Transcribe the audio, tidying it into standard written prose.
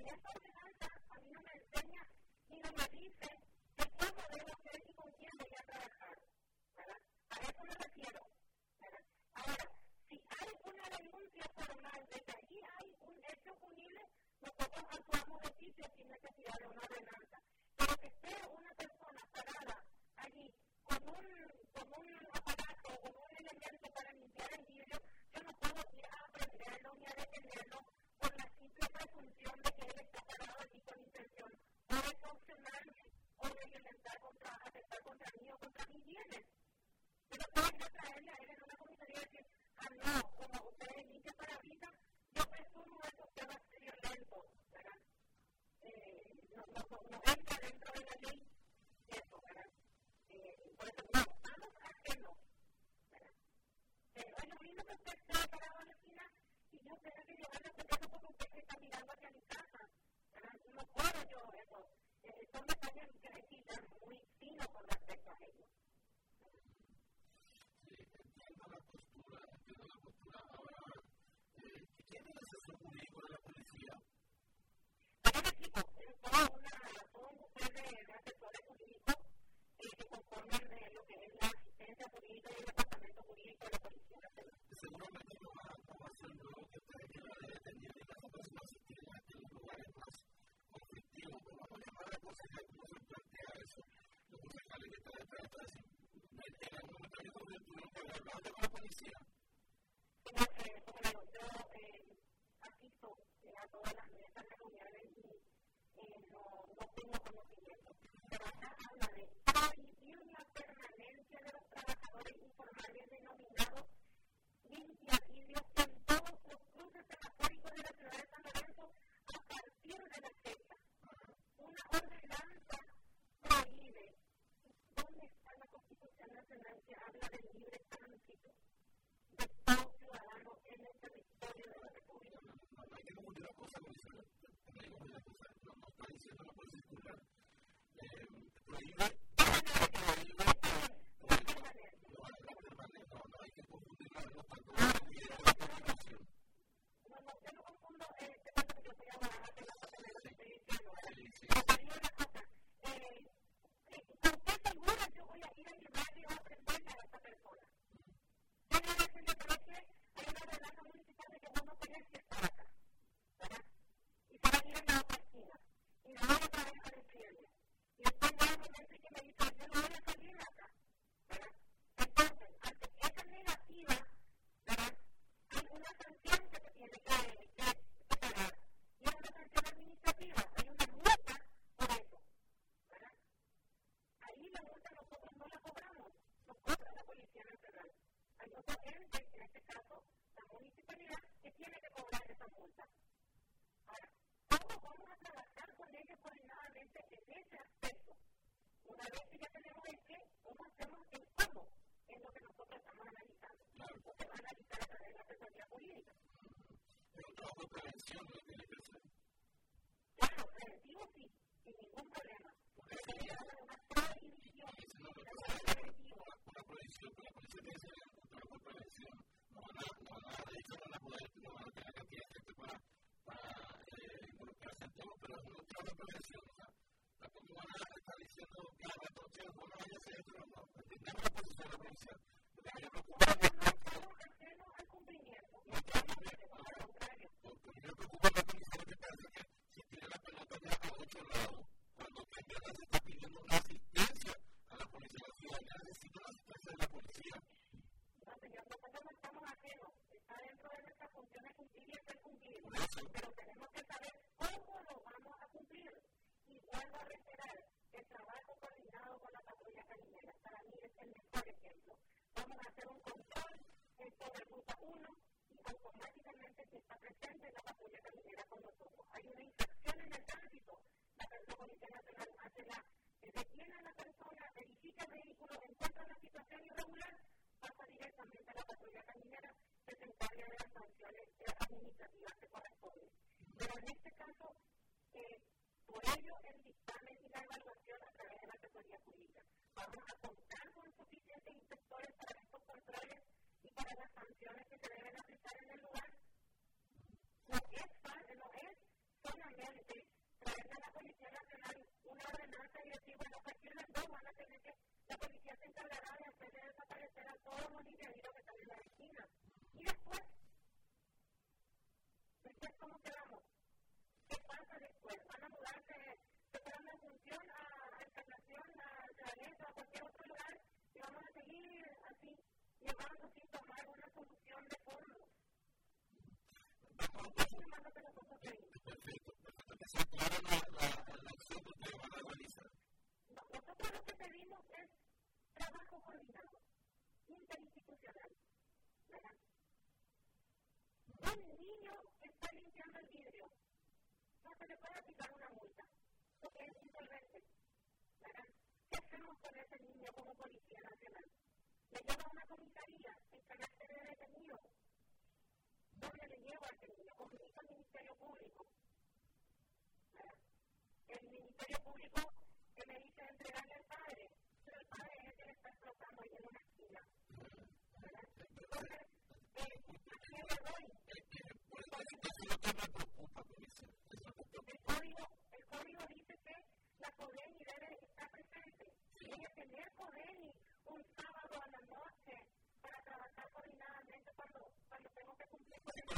esta ordenanza a mí no me enseña ni no me dice de cómo debo hacer y con quién voy a trabajar, ¿verdad? A eso me refiero, ¿verdad? Ahora, si hay una denuncia formal de que allí hay un hecho punible, nosotros actuamos de sitio sin necesidad de una ordenanza. Pero que esté una persona parada allí con un aparato o con un elemento para limpiar el vidrio, yo no puedo ir a aprenderlo ni a detenerlo por la simple presunción de que él está parado allí con intención o de sancionarme o de atentar contra mí o contra mis bienes. Pero puedo ir a traerle a él en una comisaría y decir, no, como usted es limpia parabrisas, yo presumo que usted va a ser violento, ¿verdad? No entra dentro de la ley eso, ¿verdad? Por eso no, vamos a hacerlo, ¿verdad? Es lo mismo que usted esté parado en la esquina y yo tenga que llevarle a su casa porque usted está mirando hacia mi casa, ¿verdad? No puedo yo eso. Son detalles que hay que ser muy finos con respecto a ellos. Sí, entiendo la postura. Ahora, ¿quién es el asesor jurídico de la policía? Hay un equipo, todo un buffet de asesores jurídicos que conforman de lo que es la asistencia jurídica y el departamento jurídico de la Policía Nacional. Seguramente no va a ser luego que ustedes quieran detener en las personas que estén en los lugares más conflictivos. Vamos a llamar a la concejal cómo se plantea eso. Los concejales que están detrás de eso. En algún momento yo tuvieron que hablar de la policía. Como yo asisto a todas las mesas de reuniones y no tengo conocimiento. Pero acá habla de prohibir la permanencia de los trabajadores informales denominados limpiavidrios en todos los cruces semafóricos de la ciudad de San Lorenzo a partir de la fecha. Una ordenanza prohíbe. ¿Dónde está la Constitución Nacional que habla del libre tránsito de todo ciudadano en el territorio de la República? No hay que confundir la cosa con eso. No está diciendo la policía circular. Prohíbe. No hay que confundirla los tantos de la comunicación. No, yo no confundo porque yo soy abogada de la parte de lo que estoy diciendo. Pero digo una cosa, ¿con qué segura yo voy a ir a mi barrio a aprenderle a esta persona? Yo no voy a decirle que hay una ordenanza municipal de que vos no tenés que estar acá, ¿verdad? Y se va a ir en la otra esquina. Y no voy otra vez a decirle. Y después voy a momento que me dice, yo no voy a salir de acá, ¿verdad? Entonces, ante esa negativa, ¿verdad? Hay una sanción que se tiene que pagar. Y es una sanción administrativa. Hay una multa por eso, ¿verdad? Ahí la multa nosotros no la cobramos, nos cobra la Policía Nacional. Hay otro ente, en este caso la municipalidad, que tiene que cobrar esa multa. Ahora, ¿cómo vamos a trabajar con ellos coordinadamente en ese aspecto? Una vez que ya tenemos el qué, ¿cómo hacemos el cómo? Es lo que nosotros estamos analizando. O se va a analizar a través de la asesoría jurídica. Es un trabajo de prevención lo que tiene que hacer. Claro, preventivo sí, sin ningún problema. Porque se le da una prohibición. Una prohibición, pero la policía tiene que hacer un trabajo de prevención. No van a dedicarse a la poder, no van a tener la cantidad de gente para involucrarse en todo, pero es un trabajo de prevención. O sea, tampoco van a estar diciendo que la retorsión no vaya a hacer esto, no. Entendemos la posición de la policía. Lo que me preocupa es que estamos ajenos al cumplimiento. No estamos ajenos, al contrario. Porque a mí me preocupa la policía que parece que si tiene la pelota ya a otro lado, cuando en verdad se está pidiendo una asistencia a la policía, la ciudadanía necesita la asistencia de la policía. No, señor, nosotros no estamos ajenos. Está dentro de nuestras funciones cumplir y hacer cumplir. Pero tenemos que saber cómo lo vamos a cumplir. Y vuelvo a reiterar, el trabajo coordinado con la patrulla caminera para mí es el mejor ejemplo. Vamos a hacer un control sobre ruta 1 y automáticamente se está presente la patrulla caminera con nosotros. Hay una infracción en el tránsito, la Policía Nacional detiene a la persona, verifica el vehículo, encuentra una situación irregular, pasa directamente a la patrulla caminera que se encarga de las sanciones administrativas que corresponden. Pero en este caso, por ello el dictamen y la evaluación a través de la asesoría jurídica. Vamos a contar con suficientes inspectores para estos controles y para las sanciones que se deben aplicar en el lugar. No es solamente La policía se encargará de hacer desaparecer a todos los indebidos que están en la esquina. Y después, ¿cómo quedamos? ¿Qué pasa después? ¿Van a mudarse, se fueron de función a Encarnación, a Planeta, a cualquier otro lugar? Y vamos a seguir así, llevando sin tomar una solución de fondo. Eso es lo que nosotros pedimos. Nosotros lo que pedimos es trabajo coordinado, interinstitucional. ¿Verdad? Un niño que está limpiando el vidrio no se le puede aplicar una multa porque es insolvente. ¿Verdad? ¿Qué hacemos con ese niño como Policía Nacional? Le lleva a una comisaría en carácter de detenido. ¿Dónde le llevo a ese niño? Comunico al Ministerio Público. ¿Verdad? El Ministerio Público que me dice entregarle al padre, pero el padre es el que le está explotando ahí en una esquina. ¿Verdad? Entonces, ¿a quién le doy? El código dice que la CODENI debe estar presente. Debe tener CODENI un sábado a la noche para trabajar coordinadamente cuando tengo que cumplir con el